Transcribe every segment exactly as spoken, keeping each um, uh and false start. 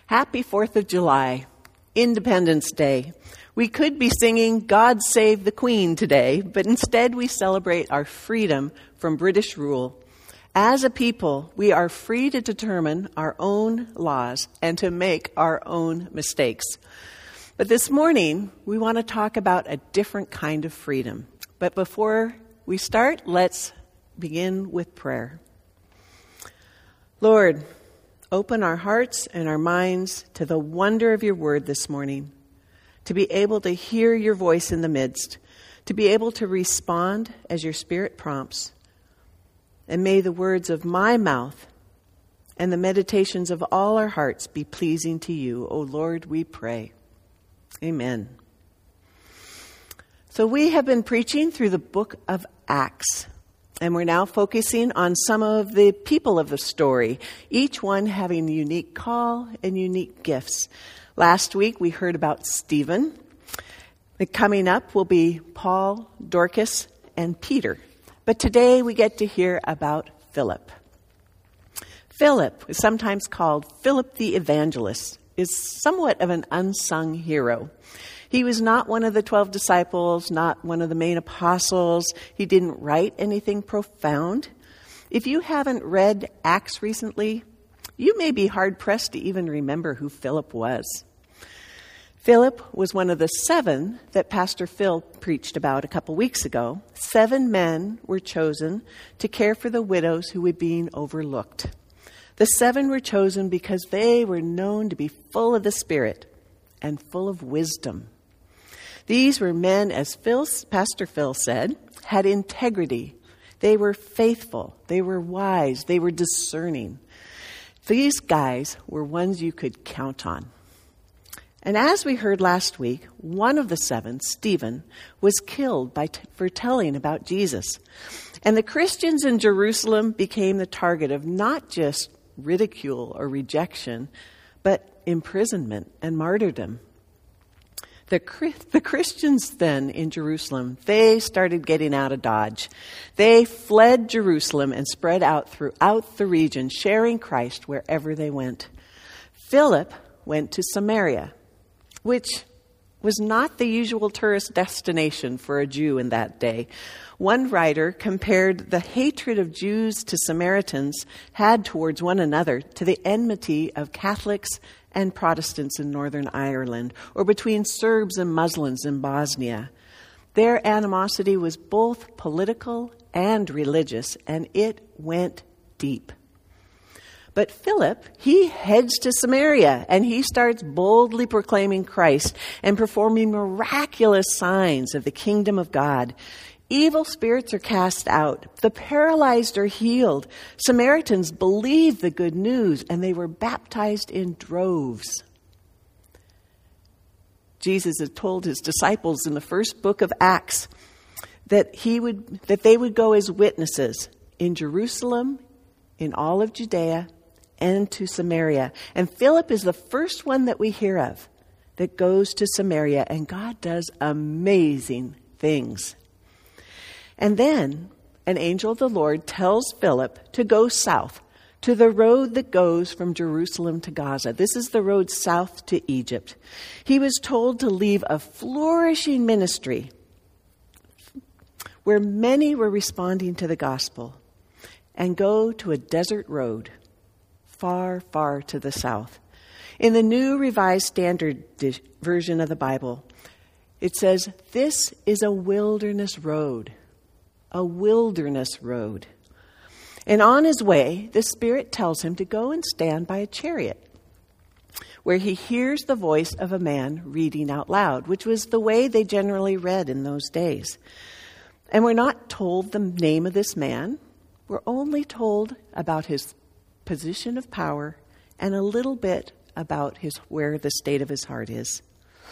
Happy fourth of July, Independence Day. We could be singing God Save the Queen today, but instead we celebrate our freedom from British rule. As a people, we are free to determine our own laws and to make our own mistakes. But this morning, we want to talk about a different kind of freedom. But before we start, let's begin with prayer. Lord, open our hearts and our minds to the wonder of your word this morning, to be able to hear your voice in the midst, to be able to respond as your Spirit prompts. And may the words of my mouth and the meditations of all our hearts be pleasing to you, O Lord, we pray. Amen. So we have been preaching through the book of Acts. And we're now focusing on some of the people of the story, each one having a unique call and unique gifts. Last week we heard about Stephen. Coming up will be Paul, Dorcas, and Peter. But today we get to hear about Philip. Philip, sometimes called Philip the Evangelist, is somewhat of an unsung hero. He was not one of the twelve disciples, not one of the main apostles. He didn't write anything profound. If you haven't read Acts recently, you may be hard-pressed to even remember who Philip was. Philip was one of the seven that Pastor Phil preached about a couple weeks ago. Seven men were chosen to care for the widows who were being overlooked. The seven were chosen because they were known to be full of the Spirit and full of wisdom. These were men, as Phil, Pastor Phil said, had integrity. They were faithful. They were wise. They were discerning. These guys were ones you could count on. And as we heard last week, one of the seven, Stephen, was killed by t- for telling about Jesus. And the Christians in Jerusalem became the target of not just ridicule or rejection, but imprisonment and martyrdom. The, the Christians then in Jerusalem, they started getting out of Dodge. They fled Jerusalem and spread out throughout the region, sharing Christ wherever they went. Philip went to Samaria, which was not the usual tourist destination for a Jew in that day. One writer compared the hatred of Jews to Samaritans had towards one another to the enmity of Catholics and Protestants in Northern Ireland, or between Serbs and Muslims in Bosnia. Their animosity was both political and religious, and it went deep. But Philip, he heads to Samaria, and he starts boldly proclaiming Christ and performing miraculous signs of the kingdom of God. Evil spirits are cast out. The paralyzed are healed. Samaritans believed the good news, and they were baptized in droves. Jesus had told his disciples in the first book of Acts that he would that they would go as witnesses in Jerusalem, in all of Judea, and to Samaria. And Philip is the first one that we hear of that goes to Samaria, and God does amazing things. And then an angel of the Lord tells Philip to go south to the road that goes from Jerusalem to Gaza. This is the road south to Egypt. He was told to leave a flourishing ministry where many were responding to the gospel and go to a desert road far, far to the south. In the New Revised Standard Version of the Bible, it says, "This is a wilderness road." A wilderness road. And on his way, the Spirit tells him to go and stand by a chariot, where he hears the voice of a man reading out loud, which was the way they generally read in those days. And we're not told the name of this man. We're only told about his position of power and a little bit about his where the state of his heart is.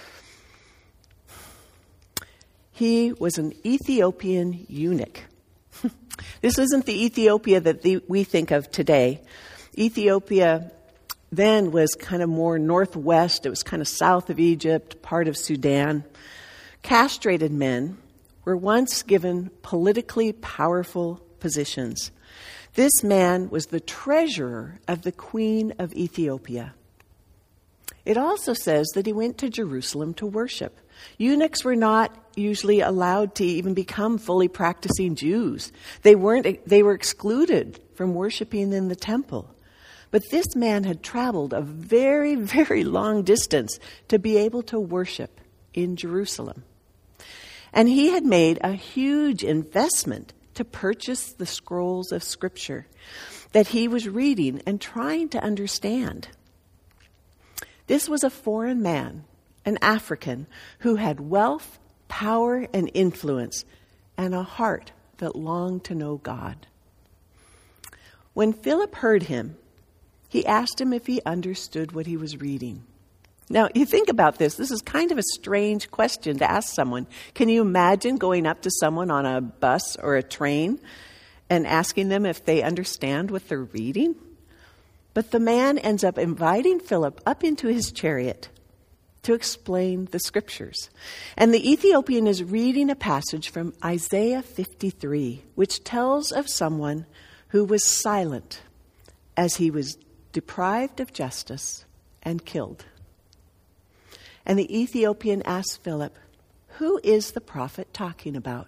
He was an Ethiopian eunuch. This isn't the Ethiopia that the, we think of today. Ethiopia then was kind of more northwest. It was kind of south of Egypt, part of Sudan. Castrated men were once given politically powerful positions. This man was the treasurer of the Queen of Ethiopia. It also says that he went to Jerusalem to worship. Eunuchs were not usually allowed to even become fully practicing Jews. They weren't, they were excluded from worshiping in the temple. But this man had traveled a very, very long distance to be able to worship in Jerusalem. And he had made a huge investment to purchase the scrolls of Scripture that he was reading and trying to understand. This was a foreign man, an African, who had wealth, power, and influence, and a heart that longed to know God. When Philip heard him, he asked him if he understood what he was reading. Now, you think about this. This is kind of a strange question to ask someone. Can you imagine going up to someone on a bus or a train and asking them if they understand what they're reading? But the man ends up inviting Philip up into his chariot to explain the Scriptures. And the Ethiopian is reading a passage from Isaiah fifty-three, which tells of someone who was silent as he was deprived of justice and killed. And the Ethiopian asks Philip, who is the prophet talking about?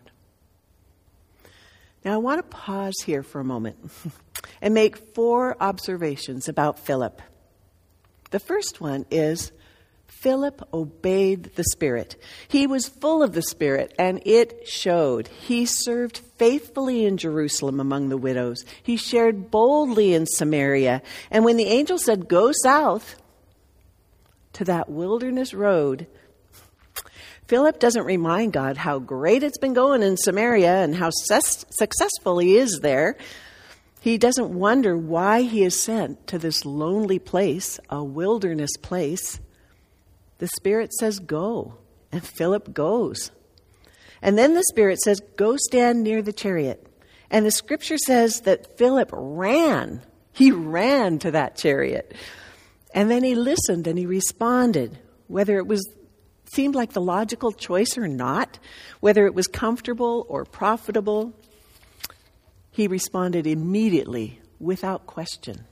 Now I want to pause here for a moment and make four observations about Philip. The first one is Philip obeyed the Spirit. He was full of the Spirit, and it showed. He served faithfully in Jerusalem among the widows. He shared boldly in Samaria. And when the angel said, go south to that wilderness road, Philip doesn't remind God how great it's been going in Samaria and how ses- successful he is there. He doesn't wonder why he is sent to this lonely place, a wilderness place. The Spirit says, go. And Philip goes. And then the Spirit says, go stand near the chariot. And the Scripture says that Philip ran. He ran to that chariot. And then he listened and he responded, whether it was seemed like the logical choice or not, whether it was comfortable or profitable. He responded immediately, without question.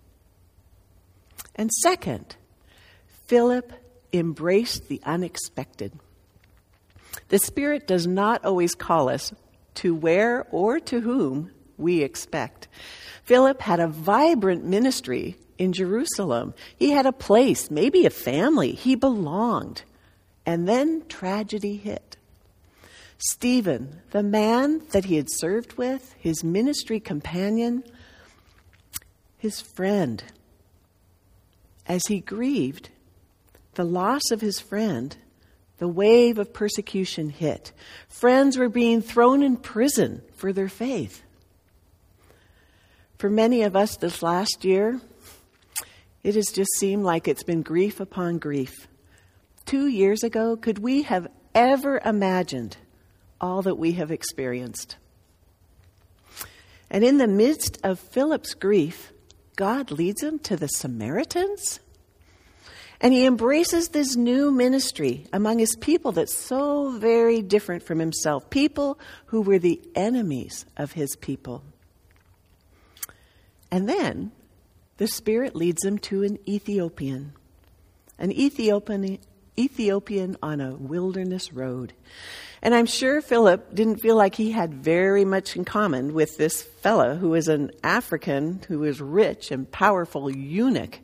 And second, Philip embraced the unexpected. The Spirit does not always call us to where or to whom we expect. Philip had a vibrant ministry in Jerusalem. He had a place, maybe a family. He belonged. And then tragedy hit. Stephen, the man that he had served with, his ministry companion, his friend, as he grieved the loss of his friend, the wave of persecution hit. Friends were being thrown in prison for their faith. For many of us this last year, it has just seemed like it's been grief upon grief. Two years ago, could we have ever imagined all that we have experienced? And in the midst of Philip's grief, God leads him to the Samaritans. And he embraces this new ministry among his people that's so very different from himself. People who were the enemies of his people. And then the Spirit leads him to an Ethiopian. An Ethiopian, Ethiopian on a wilderness road. And I'm sure Philip didn't feel like he had very much in common with this fella who was an African, who was rich and powerful eunuch.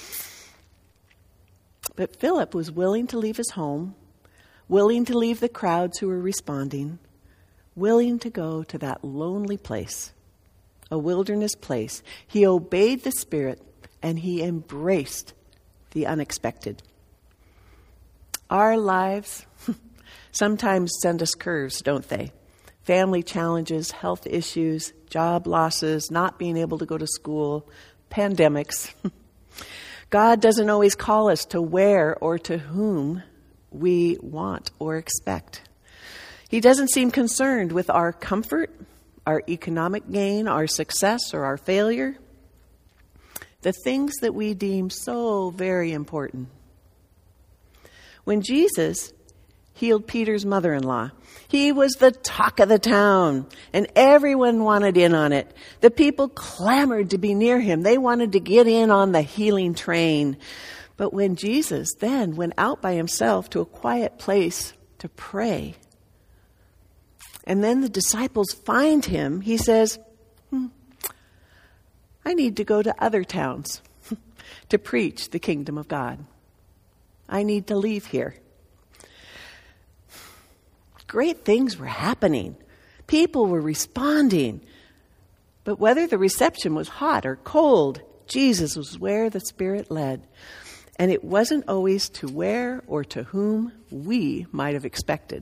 But Philip was willing to leave his home, willing to leave the crowds who were responding, willing to go to that lonely place, a wilderness place. He obeyed the Spirit and he embraced the unexpected. Our lives sometimes send us curves, don't they? Family challenges, health issues, job losses, not being able to go to school, pandemics. God doesn't always call us to where or to whom we want or expect. He doesn't seem concerned with our comfort, our economic gain, our success, or our failure. The things that we deem so very important. When Jesus healed Peter's mother-in-law, he was the talk of the town, and everyone wanted in on it. The people clamored to be near him. They wanted to get in on the healing train. But when Jesus then went out by himself to a quiet place to pray, and then the disciples find him, he says, hmm, I need to go to other towns to preach the kingdom of God. I need to leave here. Great things were happening. People were responding. But whether the reception was hot or cold, Jesus was where the Spirit led. And it wasn't always to where or to whom we might have expected.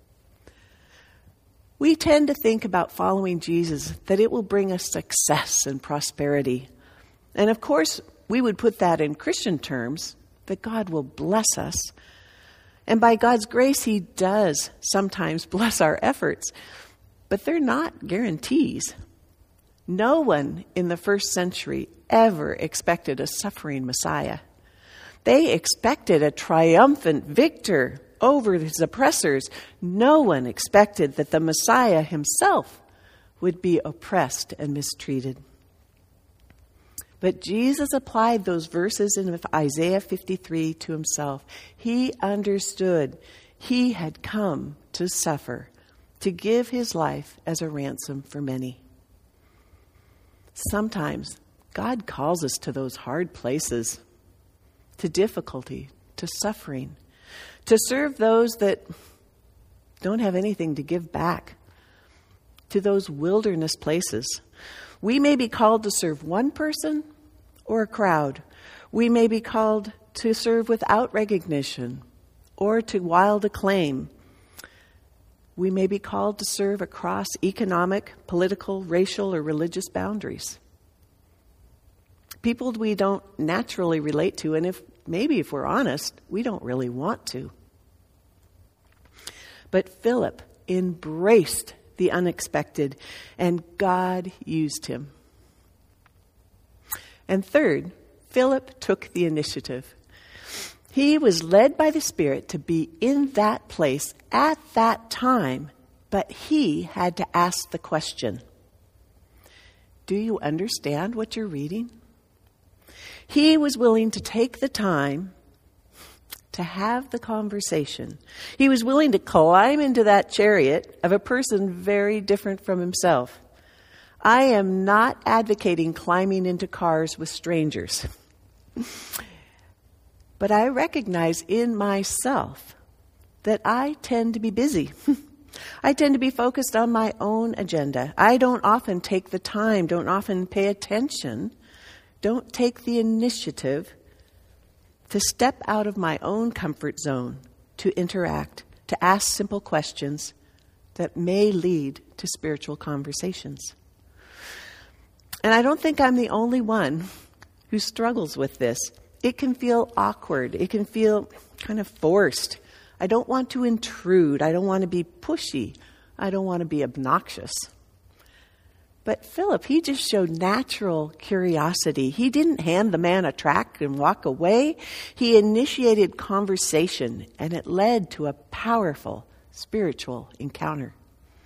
We tend to think about following Jesus that it will bring us success and prosperity. And of course, we would put that in Christian terms, that God will bless us. And by God's grace, he does sometimes bless our efforts. But they're not guarantees. No one in the first century ever expected a suffering Messiah. They expected a triumphant victor over his oppressors. No one expected that the Messiah himself would be oppressed and mistreated. But Jesus applied those verses in Isaiah fifty-three to himself. He understood he had come to suffer, to give his life as a ransom for many. Sometimes God calls us to those hard places, to difficulty, to suffering, to serve those that don't have anything to give back, to those wilderness places. We may be called to serve one person or a crowd. We may be called to serve without recognition or to wild acclaim. We may be called to serve across economic, political, racial, or religious boundaries. People we don't naturally relate to, and if maybe if we're honest, we don't really want to. But Philip embraced the unexpected, and God used him. And third, Philip took the initiative. He was led by the Spirit to be in that place at that time, but he had to ask the question, do you understand what you're reading? He was willing to take the time to have the conversation. He was willing to climb into that chariot of a person very different from himself. I am not advocating climbing into cars with strangers. But I recognize in myself that I tend to be busy. I tend to be focused on my own agenda. I don't often take the time, don't often pay attention, don't take the initiative to step out of my own comfort zone, to interact, to ask simple questions that may lead to spiritual conversations. And I don't think I'm the only one who struggles with this. It can feel awkward. It can feel kind of forced. I don't want to intrude. I don't want to be pushy. I don't want to be obnoxious. But Philip, he just showed natural curiosity. He didn't hand the man a tract and walk away. He initiated conversation, and it led to a powerful spiritual encounter.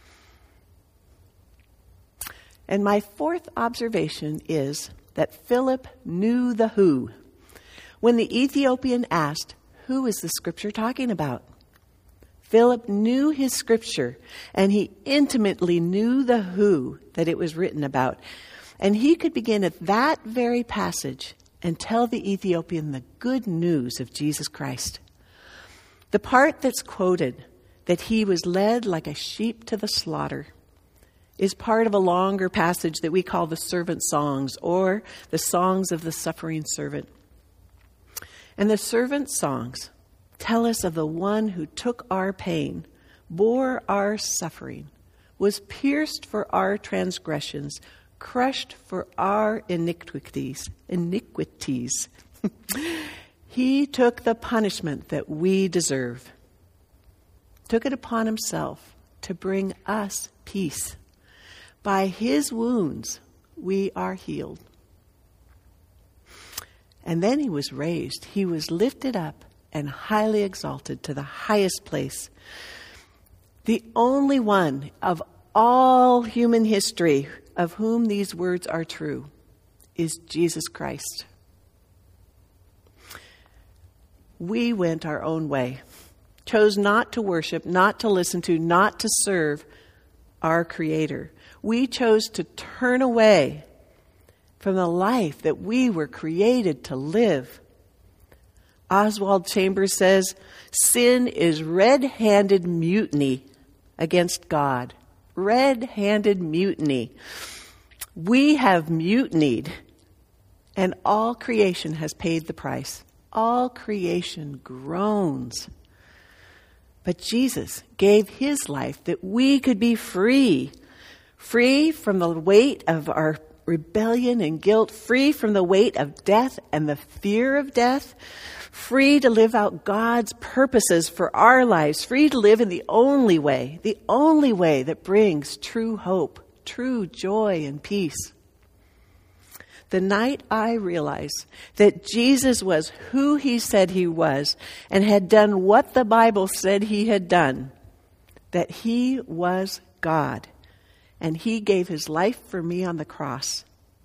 And my fourth observation is that Philip knew the who. When the Ethiopian asked, who is the scripture talking about? Philip knew his scripture, and he intimately knew the who that it was written about. And he could begin at that very passage and tell the Ethiopian the good news of Jesus Christ. The part that's quoted, that he was led like a sheep to the slaughter, is part of a longer passage that we call the servant songs, or the songs of the suffering servant. And the servant songs tell us of the one who took our pain, bore our suffering, was pierced for our transgressions, crushed for our iniquities. Iniquities. He took the punishment that we deserve, took it upon himself to bring us peace. By his wounds, we are healed. And then he was raised. He was lifted up and highly exalted to the highest place. The only one of all human history of whom these words are true is Jesus Christ. we went our own way, chose not to worship, not to listen to, not to serve our Creator. We chose to turn away from the life that we were created to live. Oswald Chambers says, sin is red-handed mutiny against God. Red-handed mutiny. We have mutinied, and all creation has paid the price. All creation groans. But Jesus gave his life that we could be free. Free from the weight of our rebellion and guilt. Free from the weight of death and the fear of death. Free to live out God's purposes for our lives. Free to live in the only way, the only way that brings true hope, true joy and peace. The night I realized that Jesus was who he said he was and had done what the Bible said he had done, that he was God, and he gave his life for me on the cross,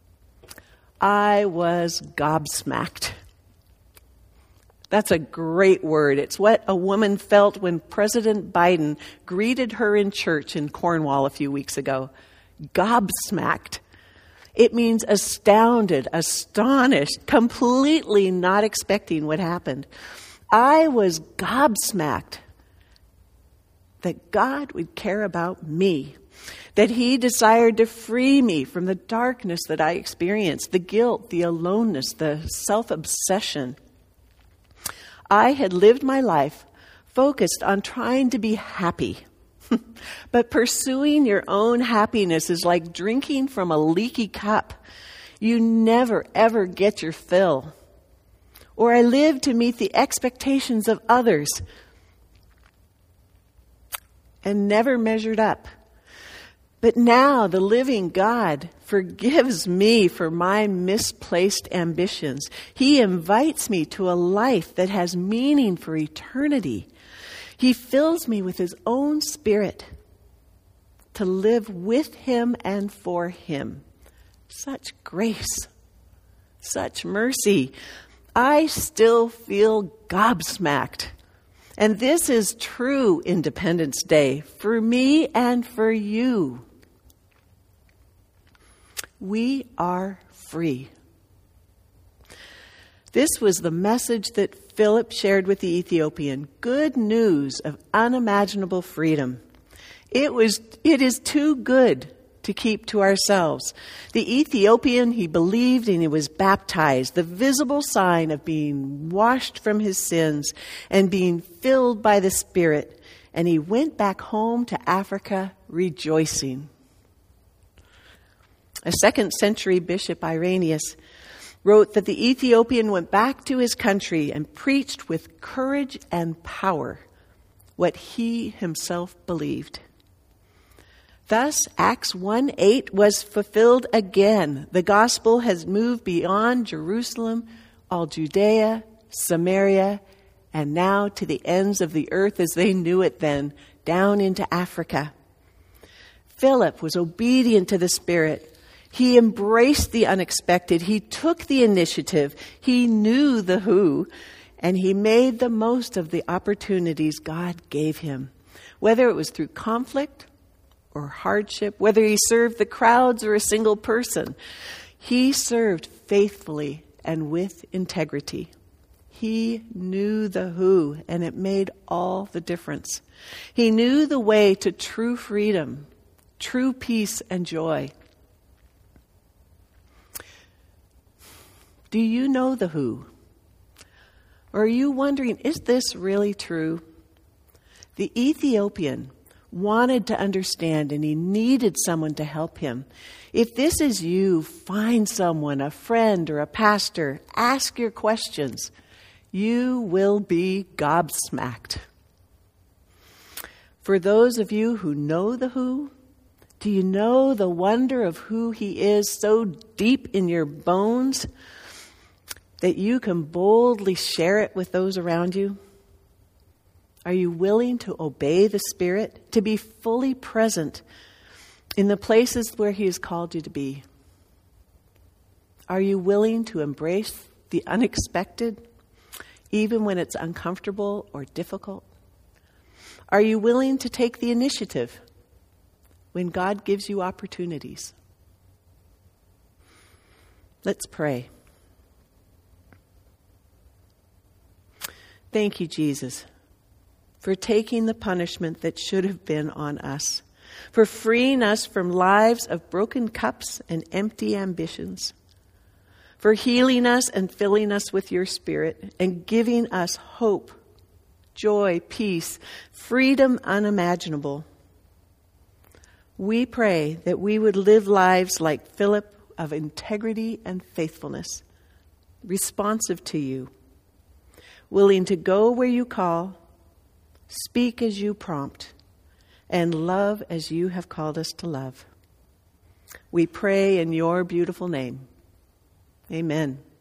I was gobsmacked. That's a great word. It's what a woman felt when President Biden greeted her in church in Cornwall a few weeks ago. Gobsmacked. It means astounded, astonished, completely not expecting what happened. I was gobsmacked that God would care about me, that he desired to free me from the darkness that I experienced, the guilt, the aloneness, the self-obsession. I had lived my life focused on trying to be happy. But pursuing your own happiness is like drinking from a leaky cup. You never, ever get your fill. Or I lived to meet the expectations of others and never measured up. But now the living God forgives me for my misplaced ambitions. He invites me to a life that has meaning for eternity. He fills me with his own Spirit to live with him and for him. Such grace, such mercy. I still feel gobsmacked. And this is true Independence Day for me and for you. We are free. This was the message that Philip shared with the Ethiopian. Good news of unimaginable freedom. It was, it is too good to keep to ourselves. The Ethiopian, he believed and he was baptized, the visible sign of being washed from his sins and being filled by the Spirit. And he went back home to Africa rejoicing. A second century bishop, Irenaeus, wrote that the Ethiopian went back to his country and preached with courage and power what he himself believed. Thus, Acts one eight was fulfilled again. The gospel has moved beyond Jerusalem, all Judea, Samaria, and now to the ends of the earth as they knew it then, down into Africa. Philip was obedient to the Spirit. He embraced the unexpected. He took the initiative. He knew the who, and he made the most of the opportunities God gave him. Whether it was through conflict or hardship, whether he served the crowds or a single person, he served faithfully and with integrity. He knew the who, and it made all the difference. He knew the way to true freedom, true peace and joy. Do you know the who? Or are you wondering, is this really true? The Ethiopian wanted to understand and he needed someone to help him. If this is you, find someone, a friend or a pastor, ask your questions. You will be gobsmacked. For those of you who know the who, do you know the wonder of who he is so deep in your bones that you can boldly share it with those around you? Are you willing to obey the Spirit, to be fully present in the places where he has called you to be? Are you willing to embrace the unexpected, even when it's uncomfortable or difficult? Are you willing to take the initiative when God gives you opportunities? Let's pray. Thank you, Jesus, for taking the punishment that should have been on us, for freeing us from lives of broken cups and empty ambitions, for healing us and filling us with your Spirit and giving us hope, joy, peace, freedom unimaginable. We pray that we would live lives like Philip of integrity and faithfulness, responsive to you, willing to go where you call, speak as you prompt, and love as you have called us to love. We pray in your beautiful name. Amen.